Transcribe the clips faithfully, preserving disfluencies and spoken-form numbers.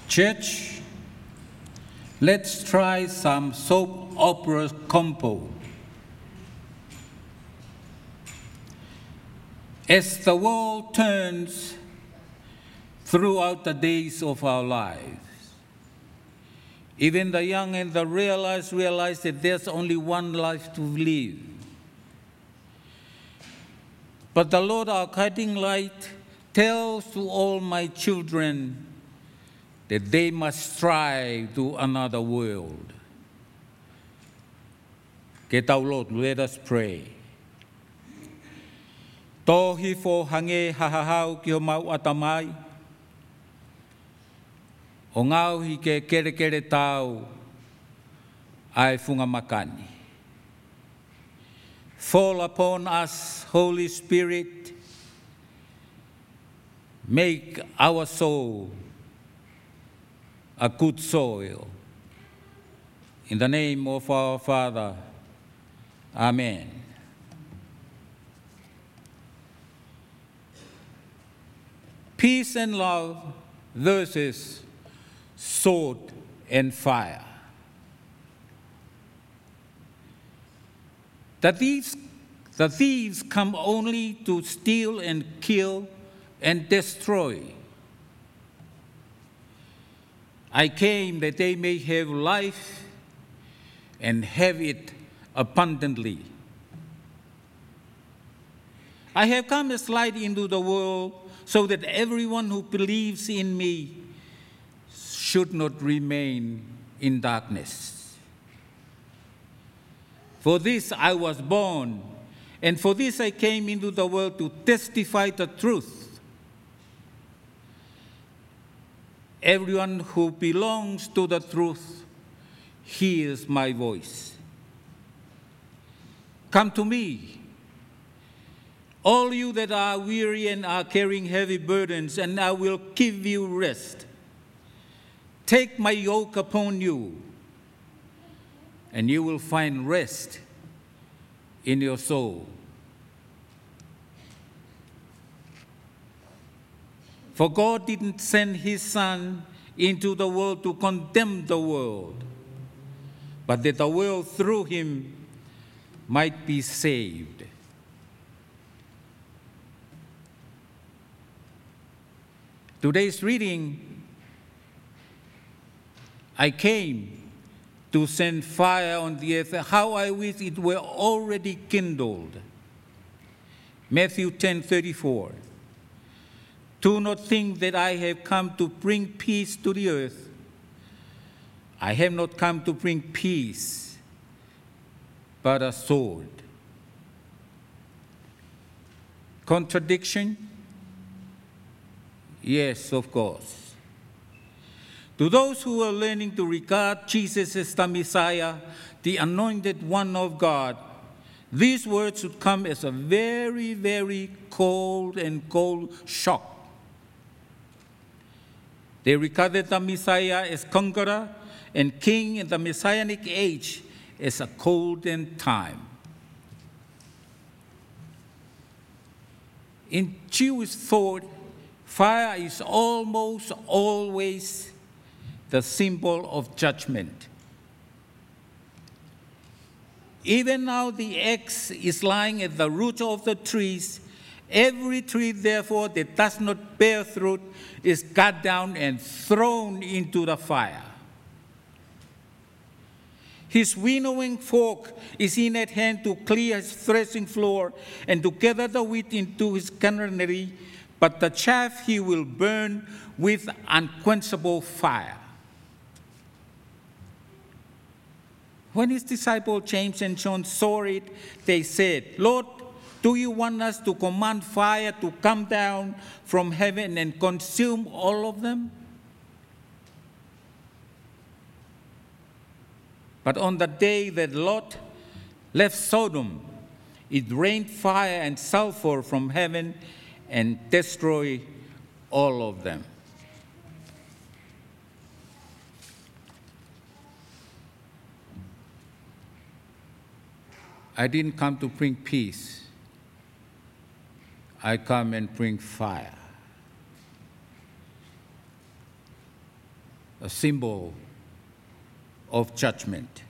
Church, let's try some soap opera compo. As the world turns throughout the days of our lives, even the young and the realize realize that there's only one life to live. But the Lord, our guiding light, tells to all my children that they must strive to another world. Ke tau Lord, let us pray. Tohi fo hange hahahau ki o mau atamai. O ngau hi ke kere kere tau ai funga makani. Fall upon us, Holy Spirit. Make our soul a good soil. In the name of our Father, Amen. Peace and love versus sword and fire. The thieves, the thieves come only to steal and kill and destroy. I came that they may have life and have it abundantly. I have come as light into the world so that everyone who believes in me should not remain in darkness. For this I was born, and for this I came into the world to testify the truth. Everyone who belongs to the truth hears my voice. Come to me, all you that are weary and are carrying heavy burdens, and I will give you rest. Take my yoke upon you, and you will find rest in your soul. For God didn't send his Son into the world to condemn the world, but that the world through him might be saved. Today's reading, I came to send fire on the earth. How I wish it were already kindled. Matthew ten thirty-four. Do not think that I have come to bring peace to the earth. I have not come to bring peace, but a sword. Contradiction? Yes, of course. To those who are learning to regard Jesus as the Messiah, the anointed one of God, these words should come as a very, very cold and cold shock. They regarded the Messiah as conqueror and king in the Messianic age as a golden time. In Jewish thought, fire is almost always the symbol of judgment. Even now the axe is lying at the root of the trees. Every tree, therefore, that does not bear fruit is cut down and thrown into the fire. His winnowing fork is in at hand to clear his threshing floor and to gather the wheat into his granary, but the chaff he will burn with unquenchable fire. When his disciples James and John saw it, they said, Lord, do you want us to command fire to come down from heaven and consume all of them? But on the day that Lot left Sodom, it rained fire and sulfur from heaven and destroyed all of them. I didn't come to bring peace. I come and bring fire. a symbol of judgment.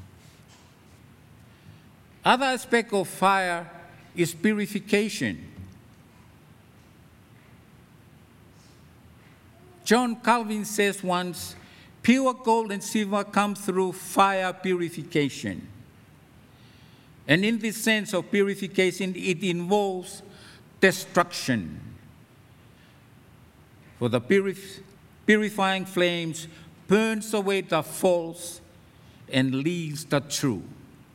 Other aspect of fire is purification. John Calvin says once, pure gold and silver come through fire purification. And in this sense of purification, it involves destruction. For the purif- purifying flames burns away the false and leaves the true.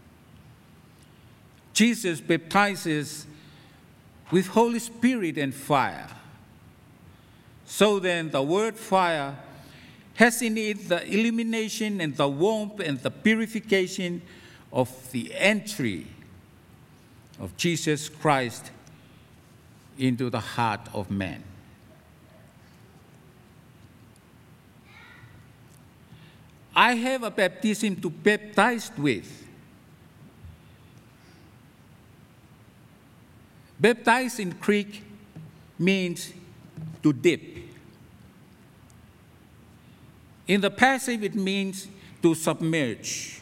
Jesus baptizes with Holy Spirit and fire. So then, the word fire has in it the illumination and the warmth and the purification of the entry of Jesus Christ into the heart of man. I have a baptism to be baptized with. Baptized in Greek means to dip. In the passive, it means to submerge.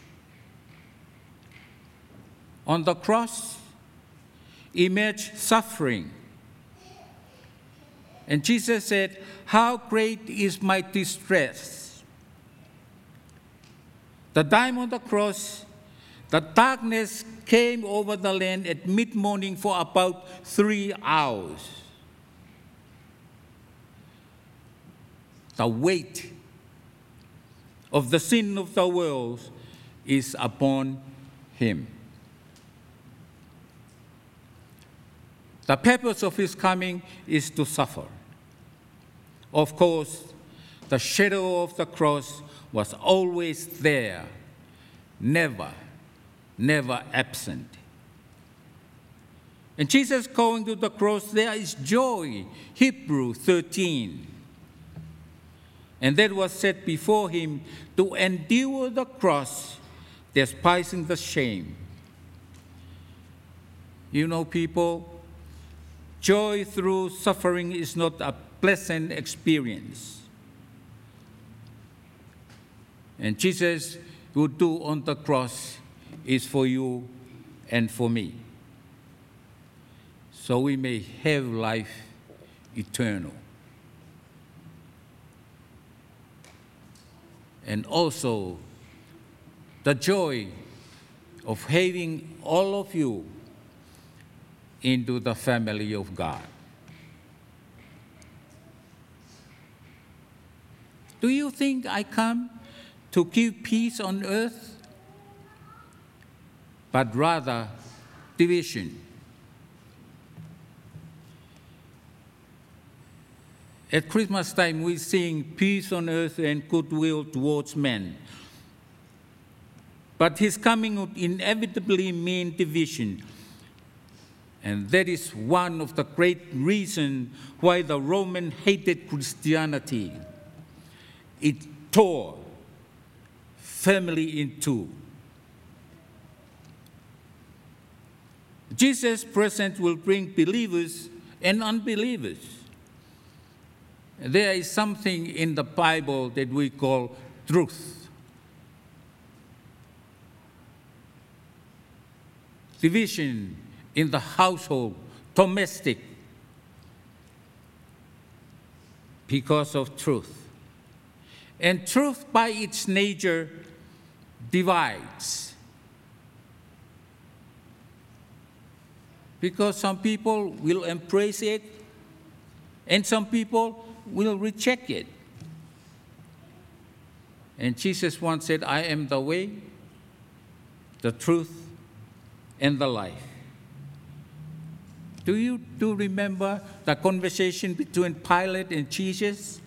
On the cross, emerged suffering. And Jesus said, "How great is my distress." The time on the cross, the darkness came over the land at mid-morning for about three hours. The weight of the sin of the world is upon him. The purpose of his coming is to suffer. Of course, the shadow of the cross was always there, never, never absent. And Jesus going to the cross, there is joy, Hebrews thirteen. And that was set before him to endure the cross, despising the shame. You know, people, joy through suffering is not a pleasant experience. And Jesus would do on the cross is for you and for me, so we may have life eternal. And also the joy of having all of you into the family of God. Do you think I come to give peace on earth? But rather division. At Christmas time, we sing peace on earth and goodwill towards men. But his coming would inevitably mean division. And that is one of the great reasons why the Roman hated Christianity. It tore family in two. Jesus' presence will bring believers and unbelievers. There is something in the Bible that we call truth. Division in the household, domestic, because of truth. And truth by its nature divides. Because some people will embrace it, and some people will reject it. And Jesus once said, "I am the way, the truth, and the life." Do you do remember the conversation between Pilate and Jesus?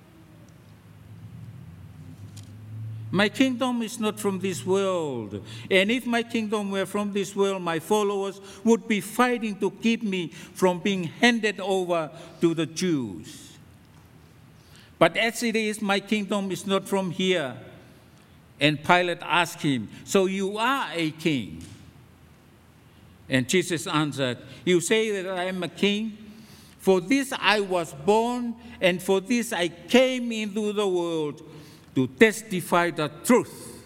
My kingdom is not from this world. And if my kingdom were from this world, my followers would be fighting to keep me from being handed over to the Jews. But as it is, my kingdom is not from here. And Pilate asked him, "So you are a king?" And Jesus answered, "You say that I am a king? For this I was born, and for this I came into the world, to testify the truth.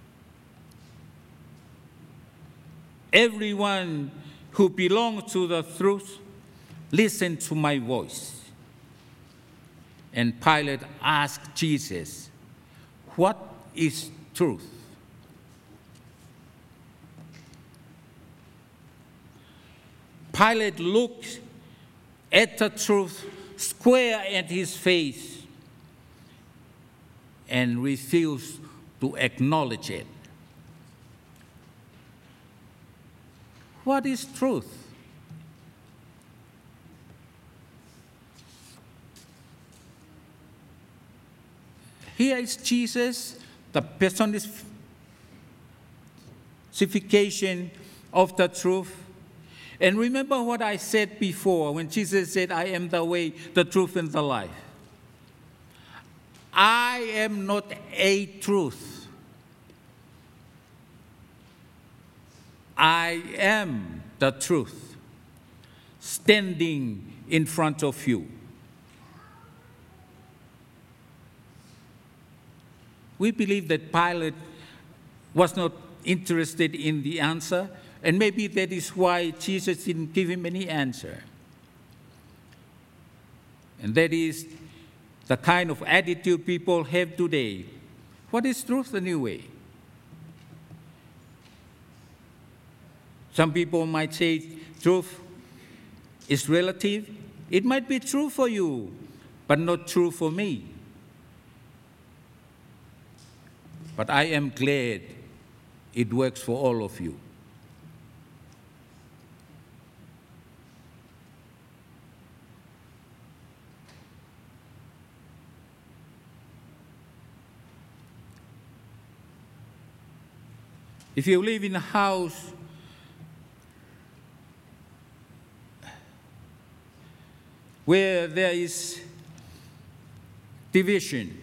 Everyone who belongs to the truth, listen to my voice. And Pilate asked Jesus, what is truth? Pilate looked at the truth square at his face and refused to acknowledge it. What is truth? Here is Jesus, the personification of the truth. And remember what I said before when Jesus said, I am the way, the truth, and the life. I am not a truth. I am the truth standing in front of you. We believe that Pilate was not interested in the answer, and maybe that is why Jesus didn't give him any answer. And that is the kind of attitude people have today. What is truth anyway? Some people might say truth is relative. It might be true for you, but not true for me. But I am glad it works for all of you. If you live in a house where there is division,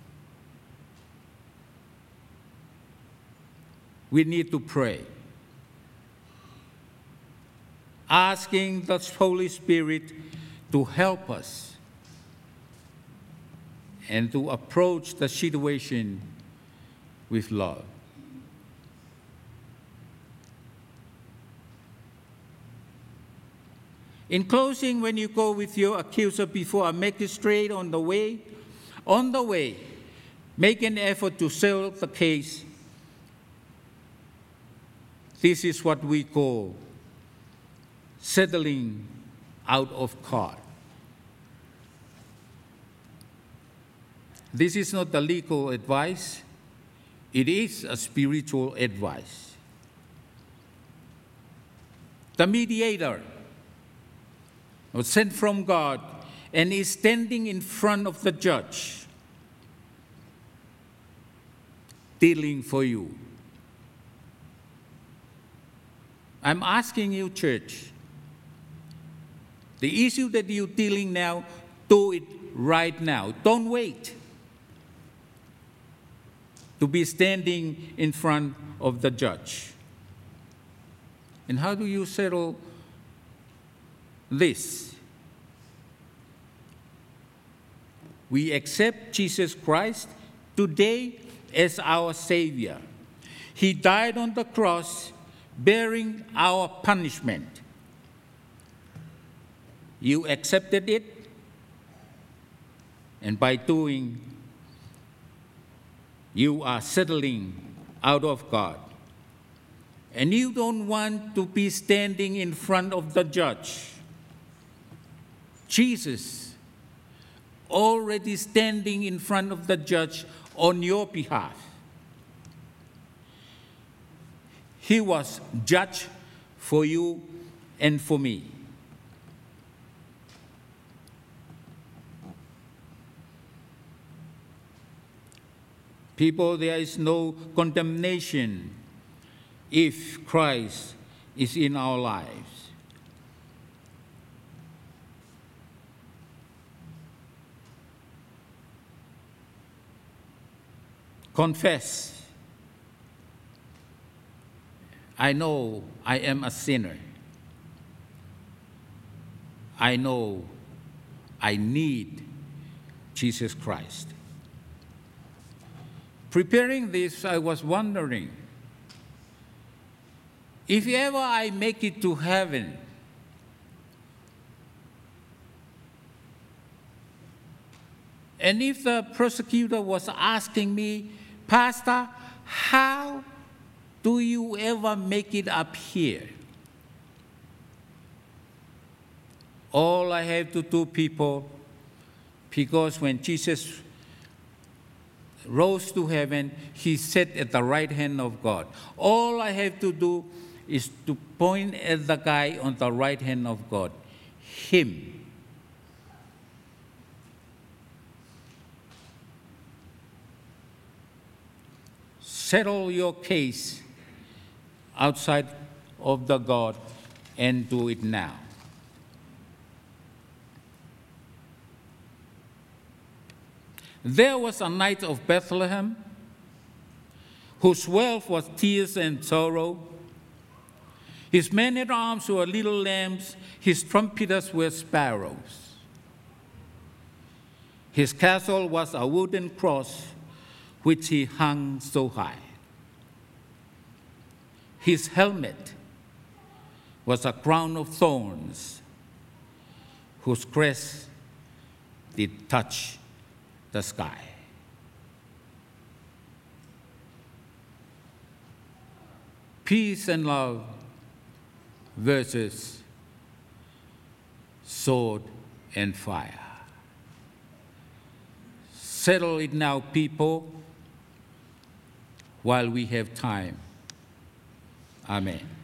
we need to pray, asking the Holy Spirit to help us and to approach the situation with love. In closing, when you go with your accuser before a magistrate on the way, on the way, make an effort to settle the case. This is what we call settling out of court. This is not the legal advice. It is a spiritual advice. The mediator was sent from God and is standing in front of the judge, dealing for you. I'm asking you, church, the issue that you're dealing now, do it right now. Don't wait to be standing in front of the judge. And how do you settle this? We accept Jesus Christ today as our Savior. He died on the cross, bearing our punishment. You accepted it, and by doing, you are settling out of God. And you don't want to be standing in front of the judge. Jesus already standing in front of the judge on your behalf. He was judge for you and for me. People, there is no condemnation if Christ is in our lives. Confess. I know I am a sinner. I know I need Jesus Christ. Preparing this, I was wondering, if ever I make it to heaven, and if the prosecutor was asking me, Pastor, how do you ever make it up here? All I have to do, people, because when Jesus rose to heaven, he sat at the right hand of God. All I have to do is to point at the guy on the right hand of God, him. Settle your case outside of the God and do it now. There was a knight of Bethlehem whose wealth was tears and sorrow. His men-at-arms were little lambs, his trumpeters were sparrows. His castle was a wooden cross which he hung so high. His helmet was a crown of thorns whose crest did touch the sky. Peace and love versus sword and fire. Settle it now, people, while we have time. Amen.